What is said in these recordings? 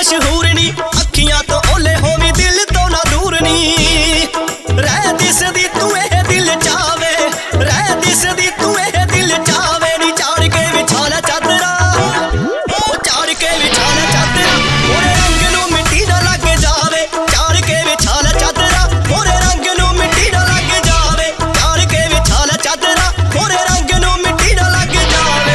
मशहूर नी अखियां तो ओले होवी दिल तो ना दूर नी रह दिसदी तू ए दिल चावे रह दिसदी तू ए दिल चावे नी चाड़ के विछाला चादरा चाड़ के विछाला चादरा ओरे रंग नू मिट्टी ना लग जावे चाड़ के विछाला चादरा ओरे रंग नू मिट्टी ना लग जावे चाड़ के विछाला चादरा ओरे रंग नू मिट्टी ना लग जावे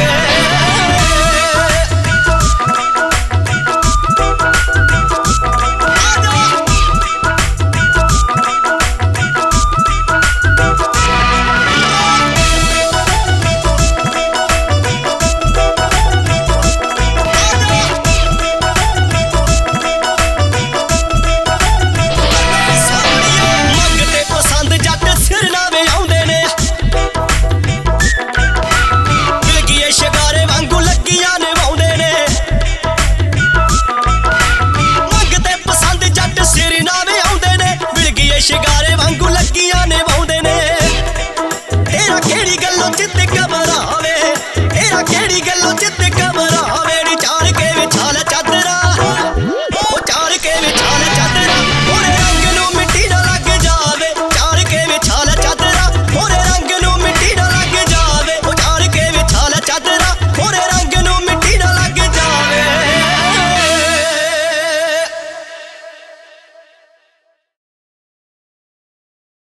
शिगारे वांगू लगियां ने वाउंदे ने तेरा केड़ी गल्लों चित घबरावे तेरा केड़ी गल्लों चित